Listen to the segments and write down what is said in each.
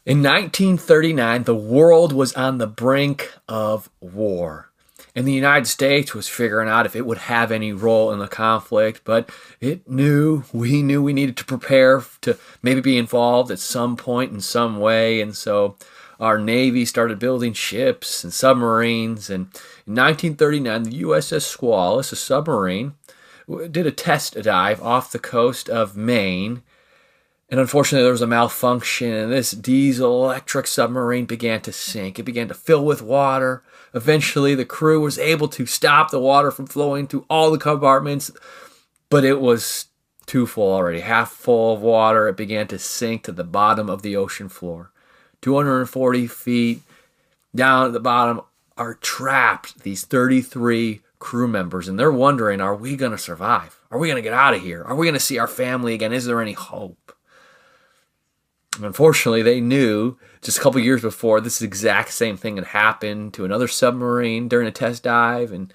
In 1939, the world was on the brink of war. And the United States was figuring out if it would have any role in the conflict, but we knew we needed to prepare to maybe be involved at some point in some way. And so our Navy started building ships and submarines. And in 1939, the USS Squalus, a submarine, did a test dive off the coast of Maine. And unfortunately, there was a malfunction, and this diesel-electric submarine began to sink. It began to fill with water. Eventually, the crew was able to stop the water from flowing to all the compartments, but it was too full already. Half full of water, it began to sink to the bottom of the ocean floor. 240 feet down at the bottom are trapped these 33 crew members, and they're wondering, are we going to survive? Are we going to get out of here? Are we going to see our family again? Is there any hope? Unfortunately, they knew just a couple years before this exact same thing had happened to another submarine during a test dive, and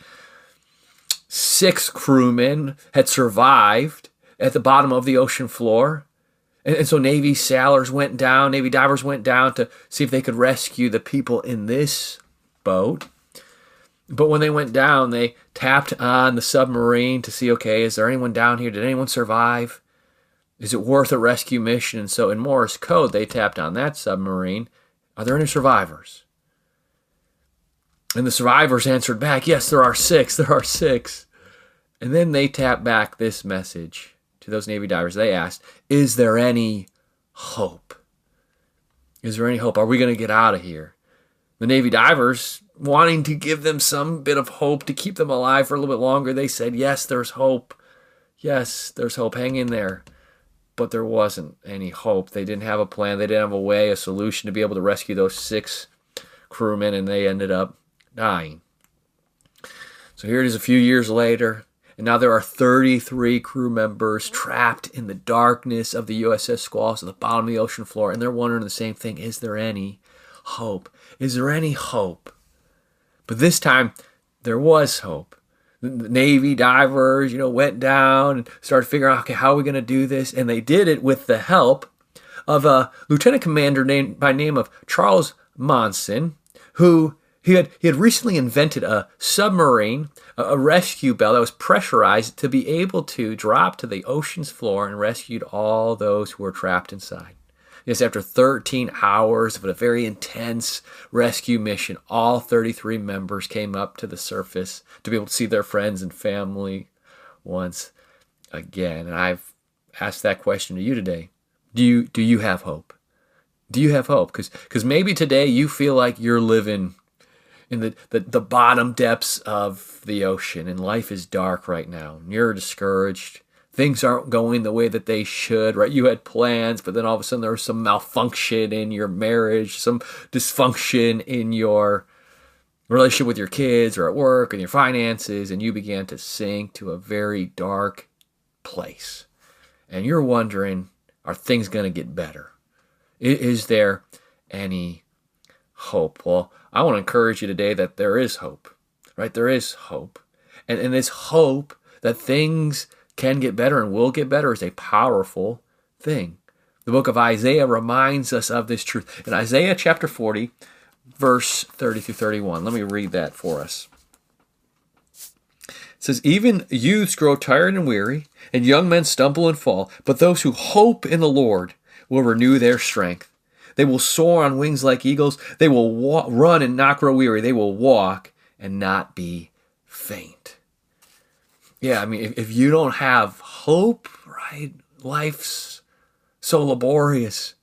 6 crewmen had survived at the bottom of the ocean floor. And so Navy sailors went down, Navy divers went down to see if they could rescue the people in this boat. But when they went down, they tapped on the submarine to see, okay, is there anyone down here? Did anyone survive? Is it worth a rescue mission? And so in Morse code, they tapped on that submarine. Are there any survivors? And the survivors answered back, yes, there are 6. There are 6. And then they tapped back this message to those Navy divers. They asked, is there any hope? Is there any hope? Are we going to get out of here? The Navy divers, wanting to give them some bit of hope to keep them alive for a little bit longer, they said, yes, there's hope. Yes, there's hope. Hang in there. But there wasn't any hope. They didn't have a plan. They didn't have a way, a solution to be able to rescue those 6 crewmen, and they ended up dying. So here it is a few years later, and now there are 33 crew members trapped in the darkness of the USS Squalus at the bottom of the ocean floor, and they're wondering the same thing. Is there any hope? Is there any hope? But this time, there was hope. The Navy divers, went down and started figuring out, okay, how are we going to do this? And they did it with the help of a lieutenant commander by name of Charles Monson, who he had recently invented a submarine, a rescue bell that was pressurized to be able to drop to the ocean's floor and rescued all those who were trapped inside. Yes, after 13 hours of a very intense rescue mission, all 33 members came up to the surface to be able to see their friends and family once again. And I've asked that question to you today. Do you have hope? Do you have hope? Because maybe today you feel like you're living in the bottom depths of the ocean, and life is dark right now, and you're discouraged. Things aren't going the way that they should, right? You had plans, but then all of a sudden there was some malfunction in your marriage, some dysfunction in your relationship with your kids or at work and your finances, and you began to sink to a very dark place. And you're wondering, are things going to get better? Is there any hope? Well, I want to encourage you today that there is hope, right? There is hope. And this hope that things can get better and will get better is a powerful thing. The book of Isaiah reminds us of this truth. In Isaiah chapter 40, verse 30 through 31, let me read that for us. It says, even youths grow tired and weary, and young men stumble and fall, but those who hope in the Lord will renew their strength. They will soar on wings like eagles. They will run and not grow weary. They will walk and not be faint. Yeah, I mean, if you don't have hope, right, life's so laborious.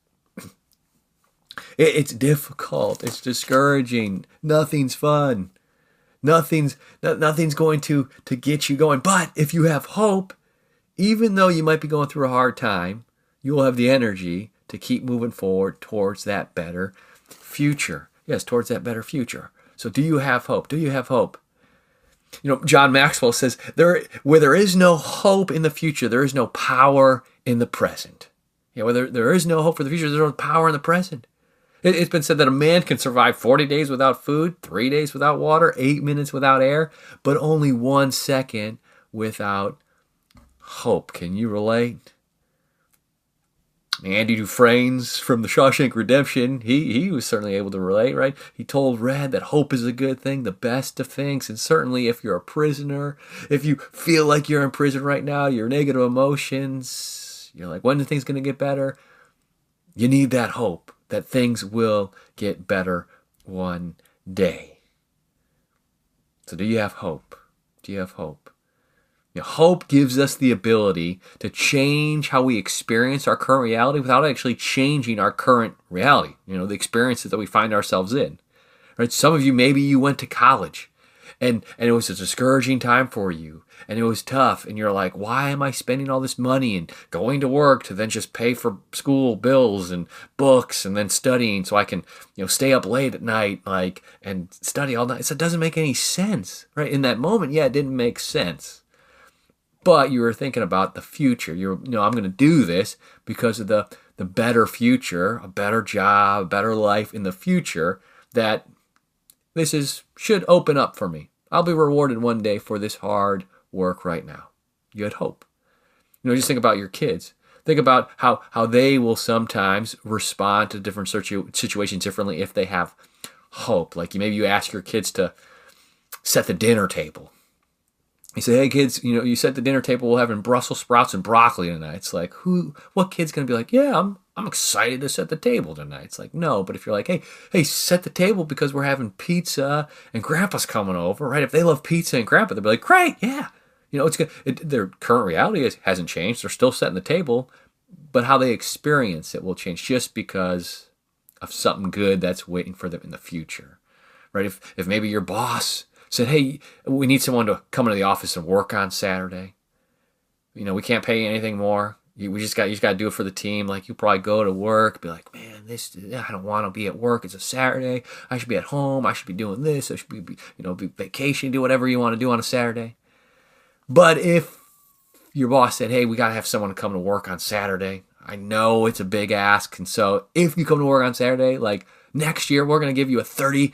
It's difficult. It's discouraging. Nothing's fun. Nothing's going to get you going. But if you have hope, even though you might be going through a hard time, you will have the energy to keep moving forward towards that better future. Yes, towards that better future. So do you have hope? Do you have hope? John Maxwell says, where there is no hope in the future, there is no power in the present. Where there is no hope for the future, there's no power in the present. It's been said that a man can survive 40 days without food, 3 days without water, 8 minutes without air, but only 1 second without hope. Can you relate? Andy Dufresne's from the Shawshank Redemption, he was certainly able to relate, right? He told Red that hope is a good thing, the best of things, and certainly if you're a prisoner, if you feel like you're in prison right now, your negative emotions, you're like, when are things going to get better? You need that hope that things will get better one day. So do you have hope? Do you have hope? Hope gives us the ability to change how we experience our current reality without actually changing our current reality, the experiences that we find ourselves in. Right? Some of you, maybe you went to college and it was a discouraging time for you and it was tough and you're like, why am I spending all this money and going to work to then just pay for school bills and books and then studying so I can, stay up late at night and study all night. So it doesn't make any sense, right? In that moment, it didn't make sense. But you were thinking about the future. I'm going to do this because of the better future, a better job, a better life in the future that should open up for me. I'll be rewarded one day for this hard work right now. You had hope. Just think about your kids. Think about how they will sometimes respond to different situations differently if they have hope. Like maybe you ask your kids to set the dinner table. You say, hey kids, you set the dinner table, we're having Brussels sprouts and broccoli tonight. It's like, what kid's going to be like, yeah, I'm excited to set the table tonight. It's like, no, but if you're like, hey, set the table because we're having pizza and grandpa's coming over, right? If they love pizza and grandpa, they'll be like, great, yeah. It's good. Their current reality hasn't changed. They're still setting the table, but how they experience it will change just because of something good that's waiting for them in the future, right? If maybe your boss said, hey, we need someone to come into the office and work on Saturday. We can't pay you anything more. You just got to do it for the team. Like you probably go to work, be like, man, I don't want to be at work. It's a Saturday. I should be at home. I should be doing this. I should be vacation, do whatever you want to do on a Saturday. But if your boss said, hey, we got to have someone come to work on Saturday. I know it's a big ask. And so if you come to work on Saturday, like next year, we're going to give you a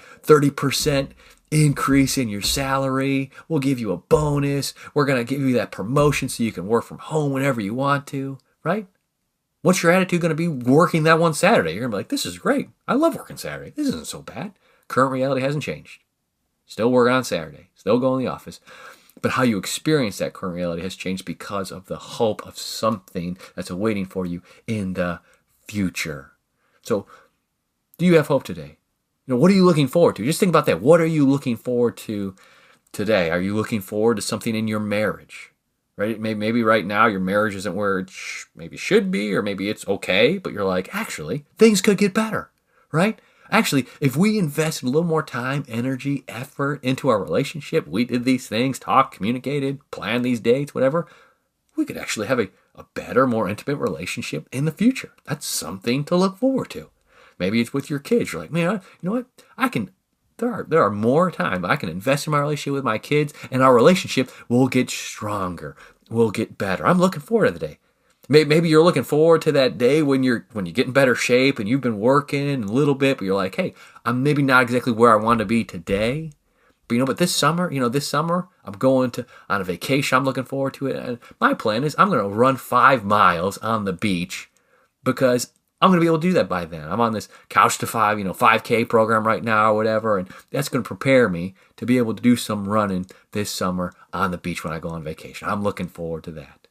30% increase in your salary. We'll give you a bonus. We're going to give you that promotion so you can work from home whenever you want to, right? What's your attitude going to be working that one Saturday? You're going to be like, this is great. I love working Saturday. This isn't so bad. Current reality hasn't changed. Still work on Saturday. Still go in the office. But how you experience that current reality has changed because of the hope of something that's awaiting for you in the future. So, do you have hope today? What are you looking forward to? Just think about that. What are you looking forward to today? Are you looking forward to something in your marriage? Right? Maybe right now your marriage isn't where it maybe should be, or maybe it's okay, but you're like, actually, things could get better, right? Actually, if we invested a little more time, energy, effort into our relationship, we did these things, talked, communicated, planned these dates, whatever, we could actually have a better, more intimate relationship in the future. That's something to look forward to. Maybe it's with your kids. You're like, man, you know what? There are more time I can invest in my relationship with my kids, and our relationship will get stronger. Will get better. I'm looking forward to the day. Maybe you're looking forward to that day when you get in better shape and you've been working a little bit, but you're like, hey, I'm maybe not exactly where I want to be today. But this summer, I'm going on a vacation. I'm looking forward to it. And my plan is I'm going to run 5 miles on the beach because I'm going to be able to do that by then. I'm on this Couch to 5, 5K program right now or whatever, and that's going to prepare me to be able to do some running this summer on the beach when I go on vacation. I'm looking forward to that.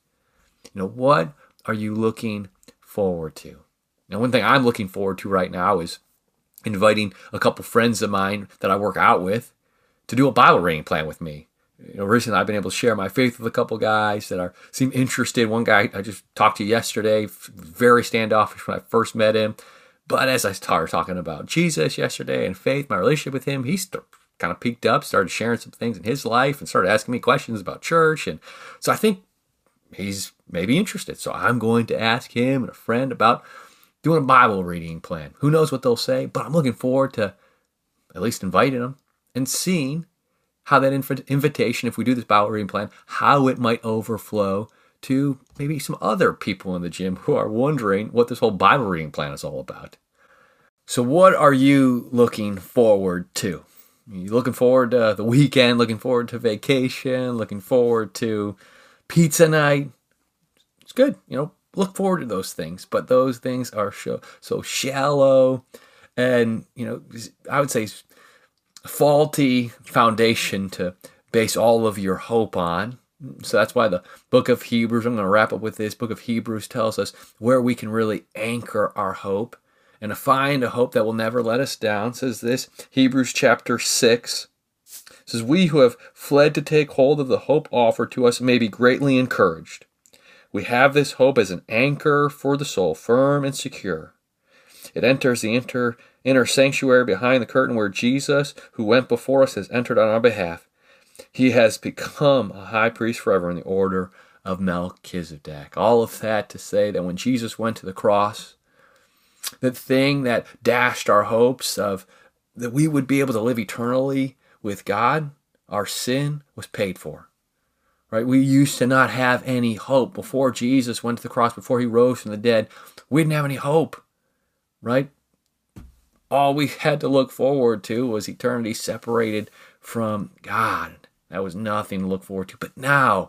What are you looking forward to? Now, one thing I'm looking forward to right now is inviting a couple friends of mine that I work out with to do a Bible reading plan with me. Recently I've been able to share my faith with a couple guys that seem interested. One guy I just talked to yesterday, very standoffish when I first met him. But as I started talking about Jesus yesterday and faith, my relationship with him, he kind of peaked up, started sharing some things in his life and started asking me questions about church. And so I think he's maybe interested. So I'm going to ask him and a friend about doing a Bible reading plan. Who knows what they'll say, but I'm looking forward to at least inviting them and seeing how that invitation, if we do this Bible reading plan, how it might overflow to maybe some other people in the gym who are wondering what this whole Bible reading plan is all about. So what are you looking forward to? Are you looking forward to the weekend, looking forward to vacation, looking forward to pizza night? It's good. look forward to those things, but those things are so shallow and, I would say faulty foundation to base all of your hope on. So that's why the book of Hebrews, I'm going to wrap up with this, book of Hebrews tells us where we can really anchor our hope and to find a hope that will never let us down. It says this, Hebrews chapter 6, says, we who have fled to take hold of the hope offered to us may be greatly encouraged. We have this hope as an anchor for the soul, firm and secure. It enters the inner sanctuary behind the curtain where Jesus, who went before us, has entered on our behalf. He has become a high priest forever in the order of Melchizedek. All of that to say that when Jesus went to the cross, the thing that dashed our hopes of that we would be able to live eternally with God, our sin was paid for. Right? We used to not have any hope before Jesus went to the cross, before he rose from the dead. We didn't have any hope. Right? All we had to look forward to was eternity separated from God. That was nothing to look forward to. But now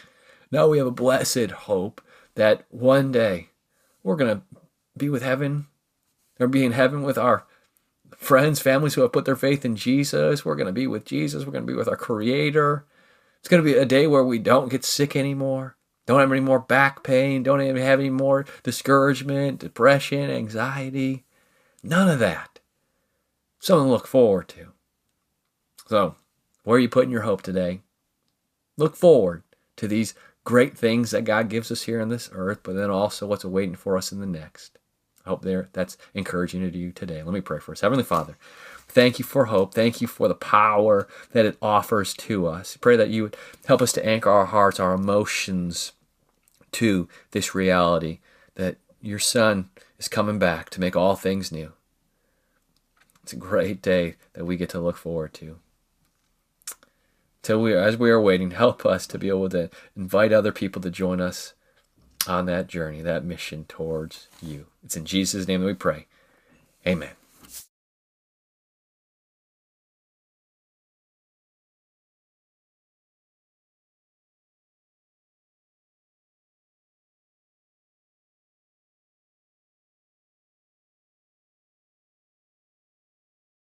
we have a blessed hope that one day we're going to be with heaven, or be in heaven with our friends, families who have put their faith in Jesus. We're going to be with Jesus. We're going to be with our Creator. It's going to be a day where we don't get sick anymore, don't have any more back pain, don't even have any more discouragement, depression, anxiety. None of that. Something to look forward to. So, where are you putting your hope today? Look forward to these great things that God gives us here on this earth, but then also what's awaiting for us in the next. I hope that's encouraging to you today. Let me pray for us. Heavenly Father, thank you for hope. Thank you for the power that it offers to us. Pray that you would help us to anchor our hearts, our emotions to this reality that your Son is coming back to make all things new. It's a great day that we get to look forward to. As we are waiting, help us to be able to invite other people to join us on that journey, that mission towards you. It's in Jesus' name that we pray. Amen.